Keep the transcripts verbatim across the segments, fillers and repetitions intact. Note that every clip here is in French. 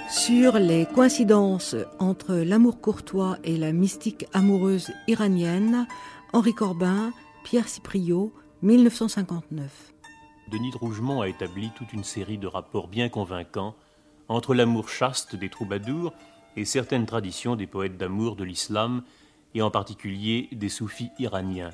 Sur les coïncidences entre l'amour courtois et la mystique amoureuse iranienne, Henri Corbin, Pierre Cipriot, mille neuf cent cinquante-neuf. Denis de Rougemont a établi toute une série de rapports bien convaincants entre l'amour chaste des troubadours et certaines traditions des poètes d'amour de l'islam, et en particulier des soufis iraniens,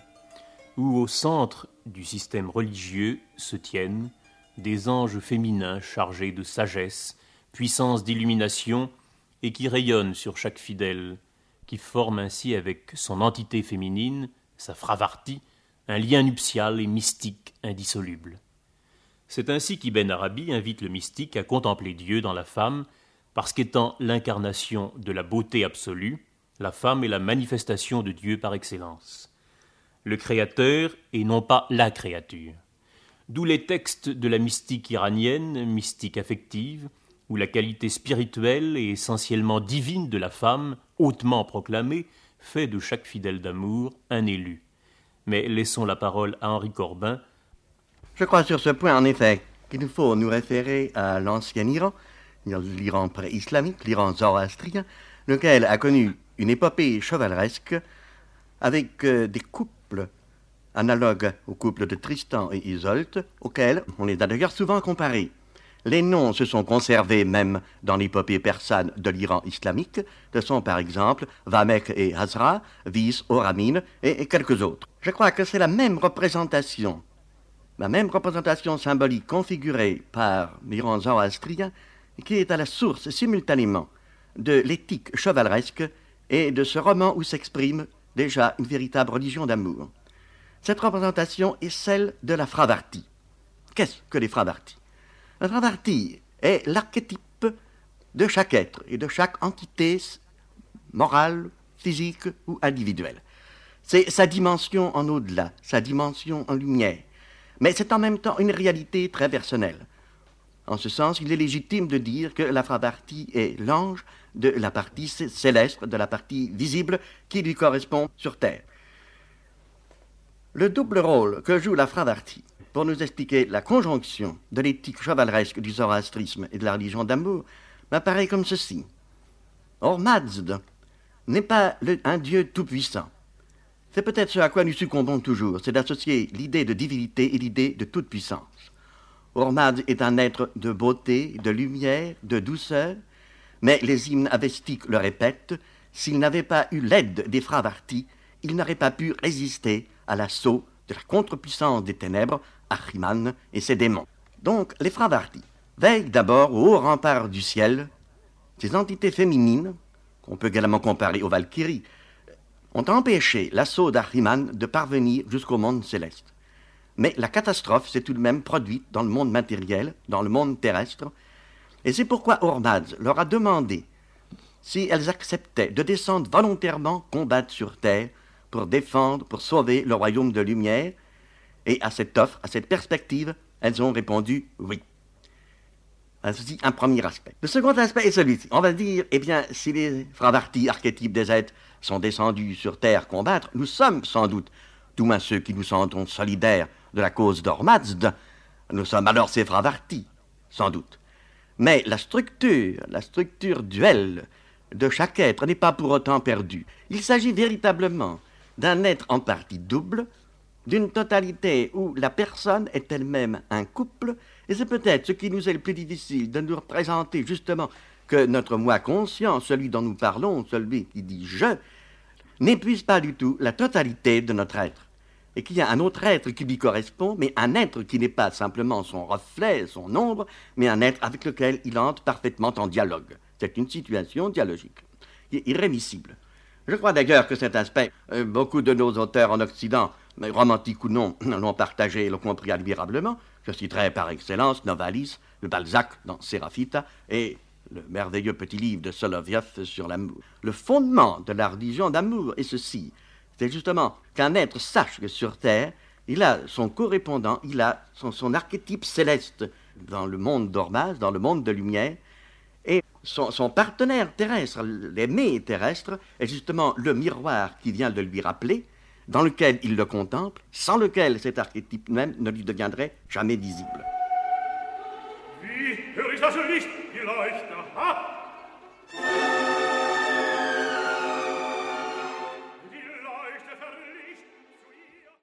où au centre du système religieux se tiennent des anges féminins chargés de sagesse, puissance d'illumination, et qui rayonnent sur chaque fidèle, qui forme ainsi avec son entité féminine, sa Fravarti, un lien nuptial et mystique indissoluble. C'est ainsi qu'Ibn Arabi invite le mystique à contempler Dieu dans la femme, parce qu'étant l'incarnation de la beauté absolue, la femme est la manifestation de Dieu par excellence. Le créateur et non pas la créature. D'où les textes de la mystique iranienne, mystique affective, où la qualité spirituelle et essentiellement divine de la femme, hautement proclamée, fait de chaque fidèle d'amour un élu. Mais laissons la parole à Henri Corbin. Je crois sur ce point, en effet, qu'il nous faut nous référer à l'ancien Iran, l'Iran pré-islamique, l'Iran zoroastrien, lequel a connu une épopée chevaleresque avec euh, des couples analogues aux couples de Tristan et Isolde, auxquels on les a d'ailleurs souvent comparés. Les noms se sont conservés même dans l'épopée persane de l'Iran islamique. Ce sont par exemple Vamek et Hazra, Vis, Oramine et, et quelques autres. Je crois que c'est la même représentation, la même représentation symbolique configurée par l'Iran zoroastrien qui est à la source simultanément de l'éthique chevaleresque et de ce roman où s'exprime déjà une véritable religion d'amour. Cette représentation est celle de la Fravarti. Qu'est-ce que les Fravarti ? La Fravarti est l'archétype de chaque être et de chaque entité morale, physique ou individuelle. C'est sa dimension en au-delà, sa dimension en lumière. Mais c'est en même temps une réalité très personnelle. En ce sens, il est légitime de dire que la Fravarti est l'ange de la partie céleste, de la partie visible qui lui correspond sur Terre. Le double rôle que joue la Fravarti pour nous expliquer la conjonction de l'éthique chevaleresque du zoroastrisme et de la religion d'amour m'apparaît comme ceci. Or, Mazd n'est pas le, un Dieu tout-puissant. C'est peut-être ce à quoi nous succombons toujours, c'est d'associer l'idée de divinité et l'idée de toute-puissance. Or, Mazd est un être de beauté, de lumière, de douceur, mais les hymnes avestiques le répètent, s'il n'avait pas eu l'aide des Fravarti, il n'aurait pas pu résister à l'assaut de la contre-puissance des ténèbres, Ahriman et ses démons. Donc, les Fravarti veillent d'abord au haut rempart du ciel. Ces entités féminines, qu'on peut également comparer aux Valkyries, ont empêché l'assaut d'Ahriman de parvenir jusqu'au monde céleste. Mais la catastrophe s'est tout de même produite dans le monde matériel, dans le monde terrestre, et c'est pourquoi Hormazd leur a demandé si elles acceptaient de descendre volontairement combattre sur terre pour défendre, pour sauver le royaume de lumière, et à cette offre, à cette perspective, elles ont répondu oui. Ceci un premier aspect. Le second aspect est celui-ci. On va dire, eh bien, si les Fravarti, archétypes des êtres, sont descendus sur terre combattre, nous sommes sans doute, tout moins ceux qui nous sentons solidaires de la cause d'Hormazd, nous sommes alors ces Fravarti, sans doute. Mais la structure, la structure duelle de chaque être n'est pas pour autant perdue. Il s'agit véritablement d'un être en partie double, d'une totalité où la personne est elle-même un couple, et c'est peut-être ce qui nous est le plus difficile de nous représenter justement que notre moi conscient, celui dont nous parlons, celui qui dit « je », n'épuise pas du tout la totalité de notre être, et qu'il y a un autre être qui lui correspond, mais un être qui n'est pas simplement son reflet, son ombre, mais un être avec lequel il entre parfaitement en dialogue. C'est une situation dialogique, irrémissible. Je crois d'ailleurs que cet aspect, euh, beaucoup de nos auteurs en Occident, mais romantiques ou non, l'ont partagé et l'ont compris admirablement. Je citerai par excellence Novalis, le Balzac dans Séraphita et le merveilleux petit livre de Solovyov sur l'amour. Le fondement de la religion d'amour est ceci, c'est justement qu'un être sache que sur Terre, il a son correspondant, il a son, son archétype céleste dans le monde d'Hormazd, dans le monde de lumière, et son, son partenaire terrestre, l'aimé terrestre, est justement le miroir qui vient de lui rappeler, dans lequel il le contemple, sans lequel cet archétype même ne lui deviendrait jamais visible. Wie höre ich das nicht? Die Leuchte, ha!